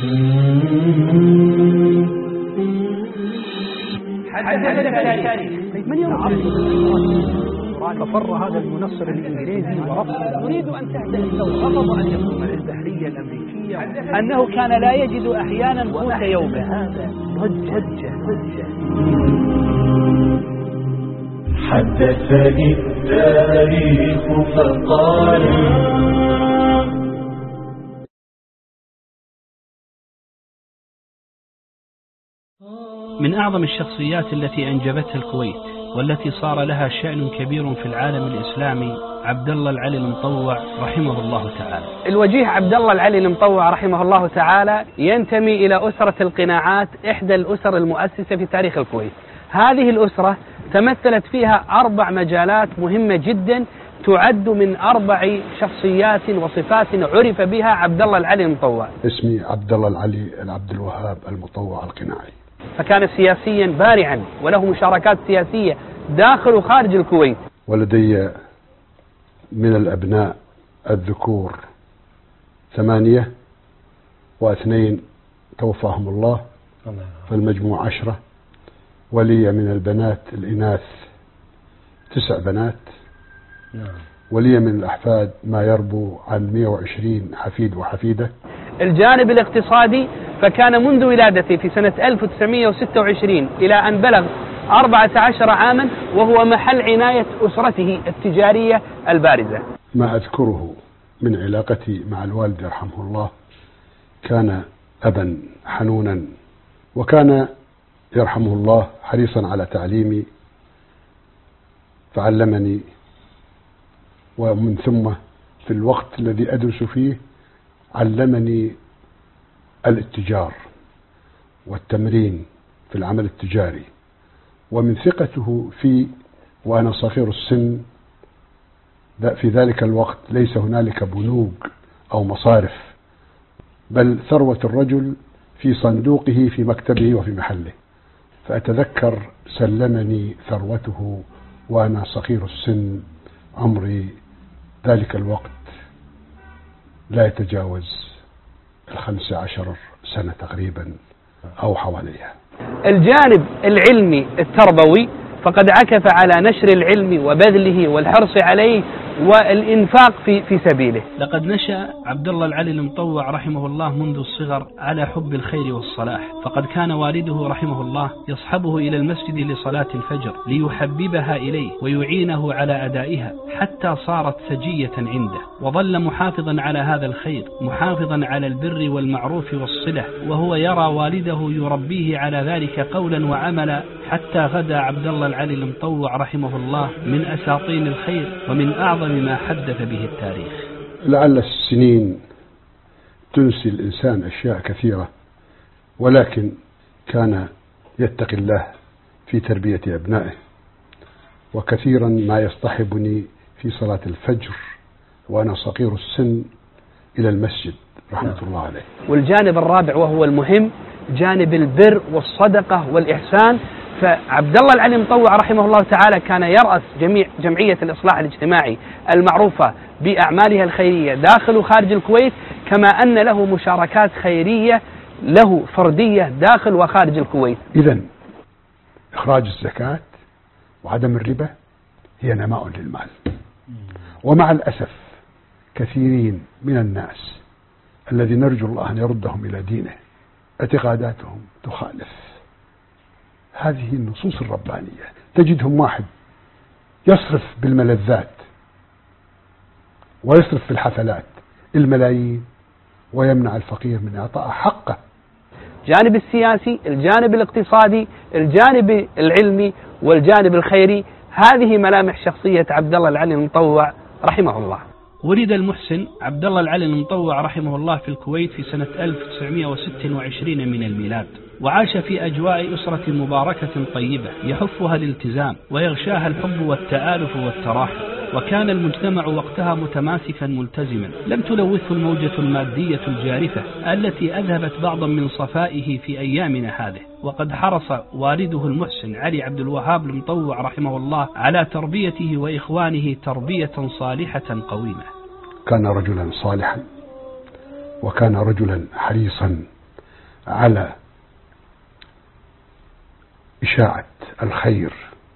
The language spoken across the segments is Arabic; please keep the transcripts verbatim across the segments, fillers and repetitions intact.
حدث التاريخ. من يرى ففر هذا المنصر الإنجليزي ورفض يريد أن تهدأ لو رفض أن يقوم البحرية الأمريكية أنه كان لا يجد أحيانا قوت يومه. هذا ضجة ضجة. حدثني التاريخ فقال من أعظم الشخصيات التي أنجبتها الكويت والتي صار لها شأن كبير في العالم الإسلامي عبد الله العلي المطوع رحمه الله تعالى. الوجيه عبد الله العلي المطوع رحمه الله تعالى ينتمي إلى أسرة القناعات، إحدى الأسر المؤسسة في تاريخ الكويت. هذه الأسرة تمثلت فيها أربع مجالات مهمة جدا تعد من أربع شخصيات وصفات عرف بها عبد الله العلي المطوع. اسمي عبد الله العلي العبد الوهاب المطوع القناعي. فكان سياسيا بارعا وله مشاركات سياسية داخل وخارج الكويت. ولدي من الأبناء الذكور ثمانية واثنين توفاهم الله فالمجموع عشرة، ولي من البنات الإناث تسع بنات، ولي من الأحفاد ما يربو عن مئة وعشرين حفيد وحفيدة. الجانب الاقتصادي فكان منذ ولادته في سنة ألف وتسعمئة وستة وعشرين إلى أن بلغ أربعة عشر عاما وهو محل عناية أسرته التجارية البارزة. ما أذكره من علاقتي مع الوالد يرحمه الله، كان أبا حنونا، وكان يرحمه الله حريصا على تعليمي، فعلمني، ومن ثم في الوقت الذي أدرس فيه علمني الاتجار والتمرين في العمل التجاري. ومن ثقته في وأنا صغير السن في ذلك الوقت ليس هنالك بنوك أو مصارف، بل ثروة الرجل في صندوقه في مكتبه وفي محله. فأتذكر سلمني ثروته وأنا صغير السن، عمري ذلك الوقت لا يتجاوز الخمس عشر سنة تقريبا أو حواليها. الجانب العلمي التربوي فقد عكف على نشر العلم وبذله والحرص عليه والإنفاق في في سبيله. لقد نشأ عبد الله العلي المطوع رحمه الله منذ الصغر على حب الخير والصلاح، فقد كان والده رحمه الله يصحبه إلى المسجد لصلاة الفجر ليحببها إليه ويعينه على أدائها حتى صارت سجية عنده، وظل محافظا على هذا الخير، محافظا على البر والمعروف والصلة، وهو يرى والده يربيه على ذلك قولا وعملا، حتى غدا عبد الله العلي المطوع رحمه الله من أساطين الخير ومن أعظم ما حدث به التاريخ. لعل السنين تنسي الإنسان أشياء كثيرة، ولكن كان يتقي الله في تربية أبنائه، وكثيرا ما يصطحبني في صلاة الفجر وأنا صغير السن إلى المسجد رحمة الله عليه. والجانب الرابع وهو المهم جانب البر والصدقة والإحسان. فعبد الله العلي المطوع رحمه الله تعالى كان يرأس جميع جمعية الإصلاح الاجتماعي المعروفة بأعمالها الخيرية داخل وخارج الكويت، كما أن له مشاركات خيرية له فردية داخل وخارج الكويت. إذن إخراج الزكاة وعدم الربا هي نماء للمال، ومع الأسف كثيرين من الناس الذي نرجو الله أن يردهم إلى دينه اعتقاداتهم تخالف هذه النصوص الربانية. تجدهم واحد يصرف بالملذات ويصرف في الحفلات الملايين ويمنع الفقير من إعطاء حقه. الجانب السياسي، الجانب الاقتصادي، الجانب العلمي والجانب الخيري، هذه ملامح شخصية عبد الله العلي المطوع رحمه الله. ولد المحسن عبد الله العلي المطوع رحمه الله في الكويت في سنة ألف وتسعمئة وستة وعشرين من الميلاد، وعاش في أجواء أسرة مباركة طيبة يحفها الالتزام ويغشاها الحب والتآلف والتراحم، وكان المجتمع وقتها متماسكا ملتزما، لم تلوثه الموجة المادية الجارفة التي أذهبت بعضا من صفائه في أيامنا هذه. وقد حرص والده المحسن علي عبد الوهاب المطوع رحمه الله على تربيته وإخوانه تربية صالحة قويمة. كان رجلا صالحا، وكان رجلا حريصا على إشاعة الخير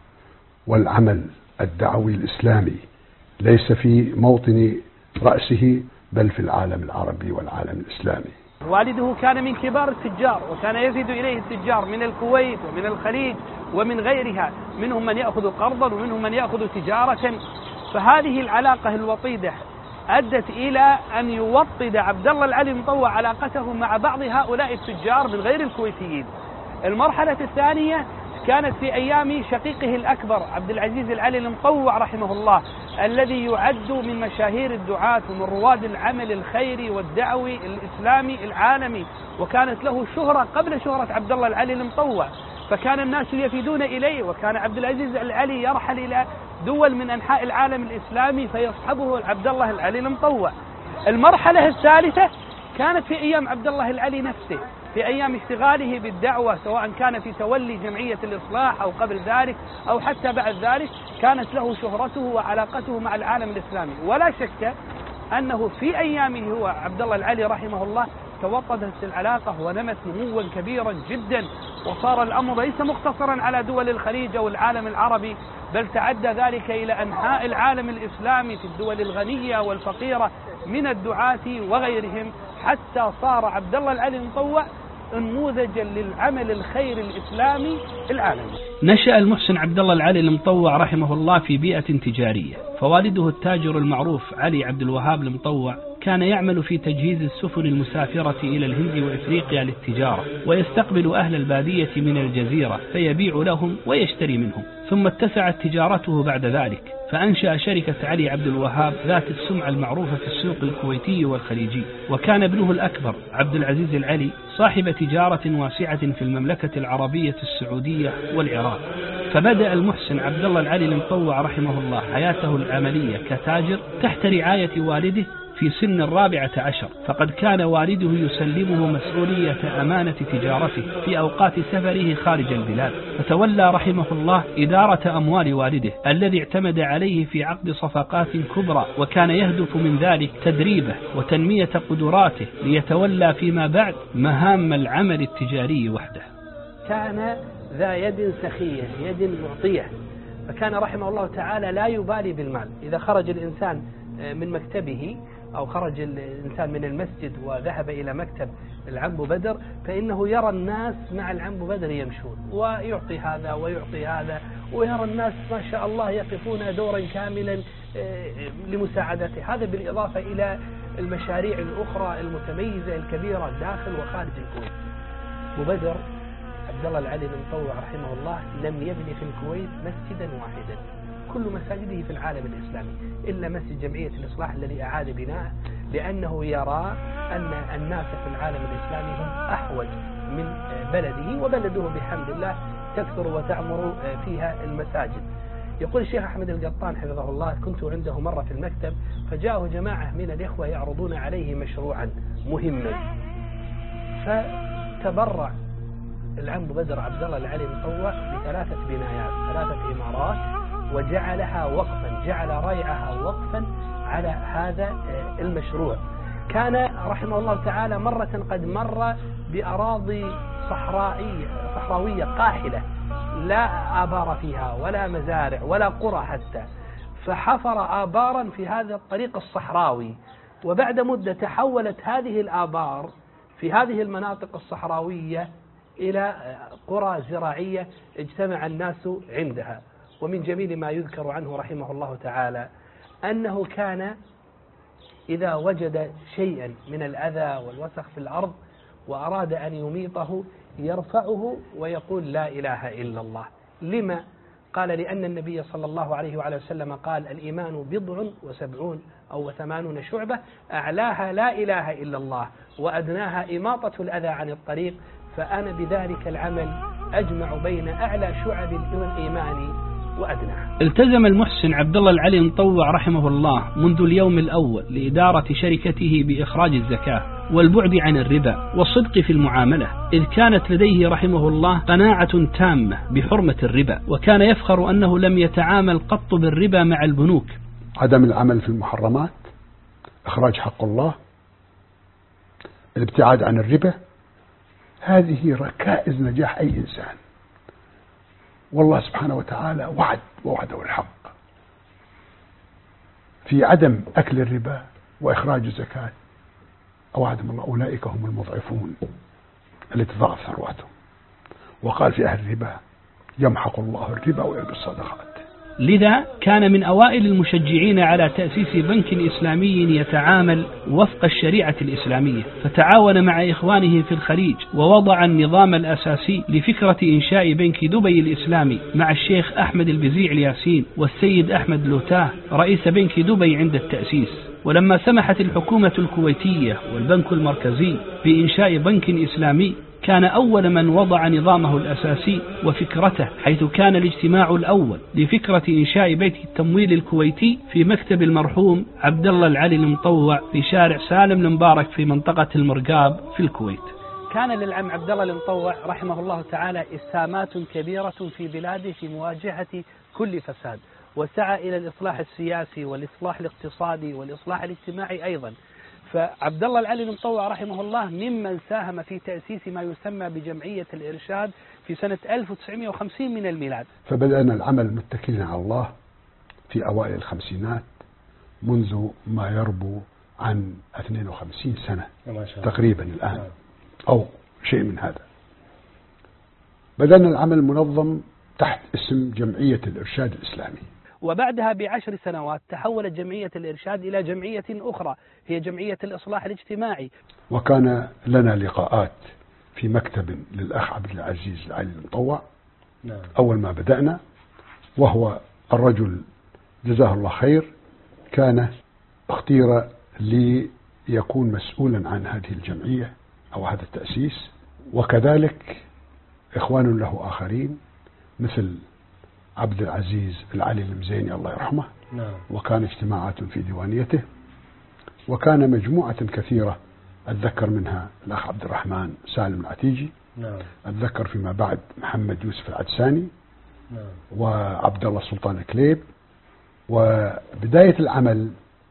والعمل الدعوي الإسلامي ليس في موطن رأسه بل في العالم العربي والعالم الإسلامي. والده كان من كبار التجار، وكان يزيد إليه التجار من الكويت ومن الخليج ومن غيرها، منهم من يأخذ قرضا ومنهم من يأخذ تجارة. فهذه العلاقة الوطيدة أدت إلى أن يوطد عبد الله العلي المطوع علاقته مع بعض هؤلاء التجار من غير الكويتيين. المرحلة الثانية كانت في أيام شقيقه الأكبر عبد العزيز العلي المطوع رحمه الله، الذي يعد من مشاهير الدعاة ومن رواد العمل الخيري والدعوي الإسلامي العالمي، وكانت له شهرة قبل شهرة عبد الله العلي المطوع، فكان الناس يفيدون إليه، وكان عبد العزيز العلي يرحل إلى دول من أنحاء العالم الإسلامي فيصحبه عبد الله العلي المطوع. المرحلة الثالثة كانت في أيام عبد الله العلي نفسه، في أيام اشتغاله بالدعوة، سواء كان في تولي جمعية الإصلاح أو قبل ذلك أو حتى بعد ذلك، كانت له شهرته وعلاقته مع العالم الإسلامي. ولا شك أنه في أيامه هو عبد الله العلي رحمه الله توطدت العلاقة ونمت نموا كبيرا جدا، وصار الأمر ليس مقتصرا على دول الخليج أو العالم العربي، بل تعدى ذلك إلى أنحاء العالم الإسلامي في الدول الغنية والفقيرة من الدعاة وغيرهم، حتى صار عبد الله العلي المطوع نموذجا للعمل الخير الإسلامي العالمي. نشأ المحسن عبد الله العلي المطوع رحمه الله في بيئة تجارية، فوالده التاجر المعروف علي عبد الوهاب المطوع كان يعمل في تجهيز السفن المسافرة إلى الهند وإفريقيا للتجارة، ويستقبل أهل البادية من الجزيرة فيبيع لهم ويشتري منهم. ثم اتسعت تجارته بعد ذلك، فأنشأ شركة علي عبد الوهاب ذات السمعة المعروفة في السوق الكويتي والخليجي. وكان ابنه الأكبر عبد العزيز العلي صاحب تجارة واسعة في المملكة العربية السعودية والعراق. فبدأ المحسن عبد الله العلي المطوع رحمه الله حياته العملية كتاجر تحت رعاية والده في سن الرابعة عشر، فقد كان والده يسلمه مسؤولية أمانة تجارته في أوقات سفره خارج البلاد، فتولى رحمه الله إدارة أموال والده الذي اعتمد عليه في عقد صفقات كبرى، وكان يهدف من ذلك تدريبه وتنمية قدراته ليتولى فيما بعد مهام العمل التجاري وحده. كان ذا يد سخية، يد معطية، فكان رحمه الله تعالى لا يبالي بالمال. إذا خرج الإنسان من مكتبه أو خرج الإنسان من المسجد وذهب إلى مكتب العم بدر، فإنه يرى الناس مع العم بدر يمشون، ويعطي هذا ويعطي هذا، ويرى الناس ما شاء الله يقفون دورا كاملا لمساعدته. هذا بالإضافة إلى المشاريع الأخرى المتميزة الكبيرة داخل وخارج الكويت. وبدر عبد الله العلي المطوع رحمه الله لم يبني في الكويت مسجدا واحدا، كل مساجده في العالم الإسلامي إلا مسجد جمعية الإصلاح الذي أعاد بناءه، لأنه يرى أن الناس في العالم الإسلامي هم أحوج من بلده، وبلده بحمد الله تكثر وتعمر فيها المساجد. يقول الشيخ أحمد القطان حفظه الله: كنت عنده مرة في المكتب فجاءه جماعة من الإخوة يعرضون عليه مشروعا مهما، فتبرع العم بدر عبد الله العلي المطوع بثلاثة بنايات، ثلاثة إمارات، وجعلها وقفا، جعل ريعها وقفا على هذا المشروع. كان رحمه الله تعالى مرة قد مر بأراضي صحرائية صحراوية قاحلة لا آبار فيها ولا مزارع ولا قرى حتى، فحفر آبارا في هذا الطريق الصحراوي، وبعد مدة تحولت هذه الآبار في هذه المناطق الصحراوية إلى قرى زراعية اجتمع الناس عندها. ومن جميل ما يذكر عنه رحمه الله تعالى أنه كان إذا وجد شيئا من الأذى والوسخ في الأرض وأراد أن يميطه يرفعه ويقول لا إله إلا الله. لما؟ قال: لأن النبي صلى الله عليه وعلى وسلم قال: الإيمان بضع وسبعون أو وثمانون شعبة، أعلاها لا إله إلا الله وأدناها إماطة الأذى عن الطريق، فأنا بذلك العمل أجمع بين أعلى شعب الإيمان وأدناها. التزم المحسن عبد الله العلي المطوع رحمه الله منذ اليوم الأول لإدارة شركته بإخراج الزكاة والبعد عن الربا والصدق في المعاملة، إذ كانت لديه رحمه الله قناعة تامة بحرمة الربا، وكان يفخر أنه لم يتعامل قط بالربا مع البنوك. عدم العمل في المحرمات، إخراج حق الله، الابتعاد عن الربا، هذه ركائز نجاح أي إنسان. والله سبحانه وتعالى وعد ووعده الحق في عدم أكل الربا وإخراج الزكاة، أوعدهم الله أولئك هم المضعفون التي تضاعف ثرواتهم. وقال في أهل الربا يمحق الله الربا ويربي الصدقات. لذا كان من أوائل المشجعين على تأسيس بنك إسلامي يتعامل وفق الشريعة الإسلامية، فتعاون مع إخوانه في الخليج ووضع النظام الأساسي لفكرة إنشاء بنك دبي الإسلامي مع الشيخ أحمد البزيع الياسين والسيد أحمد لوتاه رئيس بنك دبي عند التأسيس. ولما سمحت الحكومة الكويتية والبنك المركزي بإنشاء بنك إسلامي، كان أول من وضع نظامه الأساسي وفكرته، حيث كان الاجتماع الأول لفكرة إنشاء بيت التمويل الكويتي في مكتب المرحوم عبد الله العلي المطوع في شارع سالم المبارك في منطقة المرقاب في الكويت. كان للعم عبد الله المطوع رحمه الله تعالى إسهامات كبيرة في بلاده في مواجهة كل فساد، وسعى إلى الإصلاح السياسي والإصلاح الاقتصادي والإصلاح الاجتماعي أيضا. فعبد الله العلي المطوع رحمه الله ممن ساهم في تأسيس ما يسمى بجمعية الإرشاد في سنة ألف وتسعمائة وخمسين من الميلاد. فبدأنا العمل متكلين على الله في أوائل الخمسينات، منذ ما يربو عن اثنين وخمسين سنة تقريبا الآن أو شيء من هذا. بدأنا العمل المنظم تحت اسم جمعية الإرشاد الإسلامي. وبعدها بعشر سنوات تحولت جمعية الإرشاد إلى جمعية أخرى هي جمعية الإصلاح الاجتماعي. وكان لنا لقاءات في مكتب للأخ عبد العزيز العلي المطوع أول ما بدأنا، وهو الرجل جزاه الله خير كان اختير ليكون مسؤولا عن هذه الجمعية أو هذا التأسيس، وكذلك إخوان له آخرين مثل عبد العزيز العلي المزيني الله يرحمه، وكان اجتماعات في ديوانيته، وكان مجموعة كثيرة أتذكر منها الأخ عبد الرحمن سالم العتيجي، أتذكر فيما بعد محمد يوسف العدساني وعبد الله سلطان كليب. وبداية العمل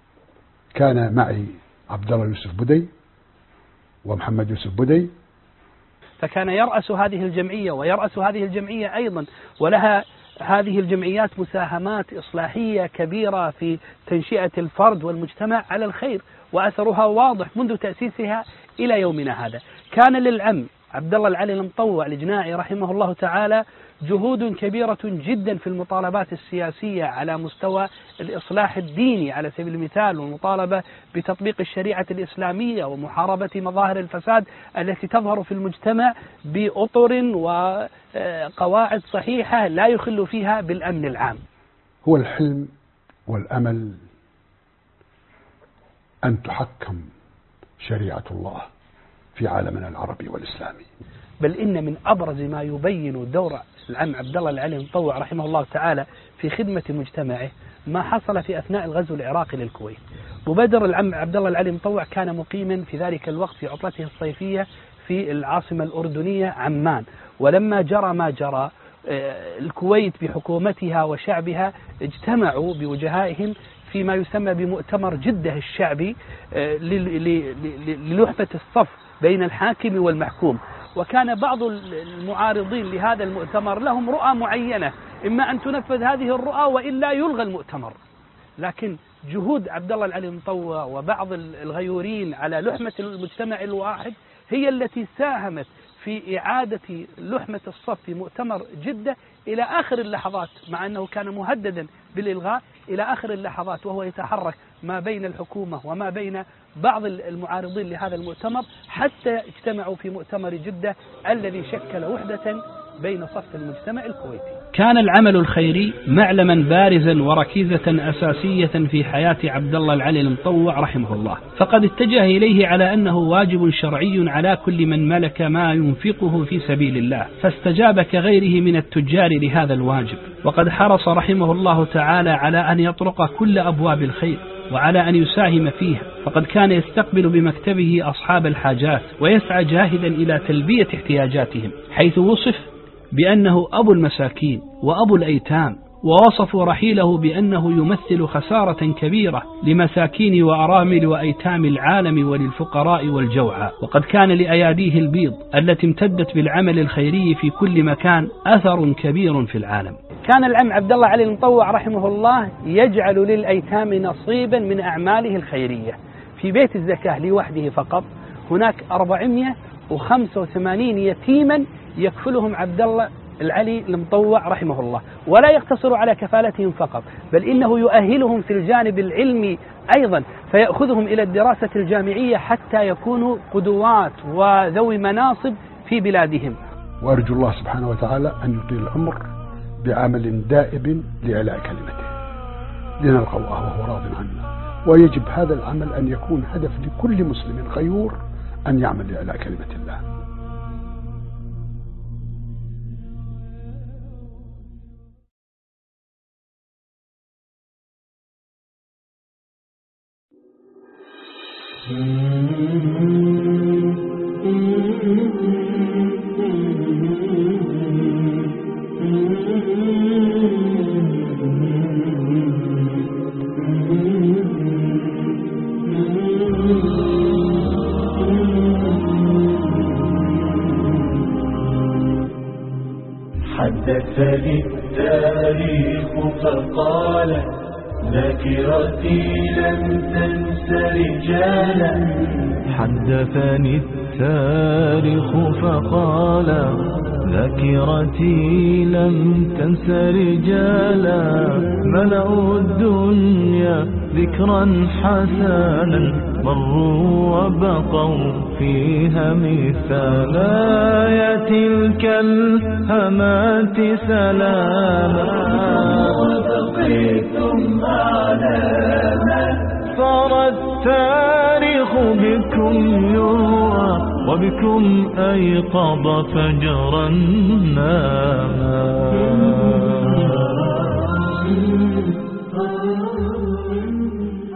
كان معي عبد الله يوسف بدي ومحمد يوسف بدي. فكان يرأس هذه الجمعية ويرأس هذه الجمعية أيضا، ولها هذه الجمعيات مساهمات إصلاحية كبيرة في تنشئة الفرد والمجتمع على الخير، وأثرها واضح منذ تأسيسها إلى يومنا هذا. كان للعم عبد الله العلي المطوع الجناعي رحمه الله تعالى جهود كبيرة جدا في المطالبات السياسية على مستوى الإصلاح الديني على سبيل المثال، والمطالبة بتطبيق الشريعة الإسلامية ومحاربة مظاهر الفساد التي تظهر في المجتمع بأطر وقواعد صحيحة لا يخل فيها بالأمن العام. هو الحلم والأمل أن تحكم شريعة الله في عالمنا العربي والإسلامي. بل إن من أبرز ما يبين دور العم عبد الله العلي المطوع رحمه الله تعالى في خدمة مجتمعه ما حصل في أثناء الغزو العراقي للكويت. مبادر العم عبد الله العلي المطوع كان مقيما في ذلك الوقت في عطلته الصيفية في العاصمة الأردنية عمان، ولما جرى ما جرى الكويت بحكومتها وشعبها اجتمعوا بوجهائهم فيما يسمى بمؤتمر جدة الشعبي للوحدة الصف بين الحاكم والمحكوم. وكان بعض المعارضين لهذا المؤتمر لهم رؤى معينة، إما أن تنفذ هذه الرؤى وإلا يلغى المؤتمر. لكن جهود عبد الله العلي المطوع وبعض الغيورين على لحمة المجتمع الواحد هي التي ساهمت في إعادة لحمة الصف في مؤتمر جدة إلى آخر اللحظات، مع أنه كان مهددا بالإلغاء إلى آخر اللحظات، وهو يتحرك ما بين الحكومة وما بين بعض المعارضين لهذا المؤتمر حتى اجتمعوا في مؤتمر جدة الذي شكل وحدة بين صف المجتمع الكويتي. كان العمل الخيري معلما بارزا وركيزة أساسية في حياة عبد الله العلي المطوع رحمه الله، فقد اتجه إليه على أنه واجب شرعي على كل من ملك ما ينفقه في سبيل الله، فاستجاب كغيره من التجار لهذا الواجب. وقد حرص رحمه الله تعالى على أن يطرق كل أبواب الخير وعلى أن يساهم فيها، فقد كان يستقبل بمكتبه أصحاب الحاجات ويسعى جاهدا إلى تلبية احتياجاتهم، حيث وصف بأنه أبو المساكين وأبو الأيتام ووصفوا رحيله بأنه يمثل خسارة كبيرة لمساكين وأرامل وأيتام العالم وللفقراء والجوعى. وقد كان لأياديه البيض التي امتدت بالعمل الخيري في كل مكان أثر كبير في العالم. كان العم عبد الله علي المطوع رحمه الله يجعل للأيتام نصيبا من أعماله الخيرية. في بيت الزكاة لوحده فقط هناك أربعمائة وخمسة وثمانين يتيما يكفلهم عبد الله العلي المطوع رحمه الله، ولا يقتصر على كفالتهم فقط، بل إنه يؤهلهم في الجانب العلمي أيضا، فيأخذهم إلى الدراسة الجامعية حتى يكونوا قدوات وذوي مناصب في بلادهم. وأرجو الله سبحانه وتعالى أن يطيل العمر بعمل دائب لإعلاء كلمته لنلقى الله وهو راض عنا. ويجب هذا العمل أن يكون هدف لكل مسلم غيور أن يعمل لإعلاء كلمة الله. حدثني التاريخ فقال ذاكرتي لم تنس رجالا. حدثني التاريخ فقال ذاكرتي لم تنس رجالا. ملأوا الدنيا ذكرا حسنا مروا وبقوا فيها مثالا. يا تلك الهمات سلاما وبقيتم أعلاما. صار التاريخ بكم يروى وبكم أيقظ فجرا ناما.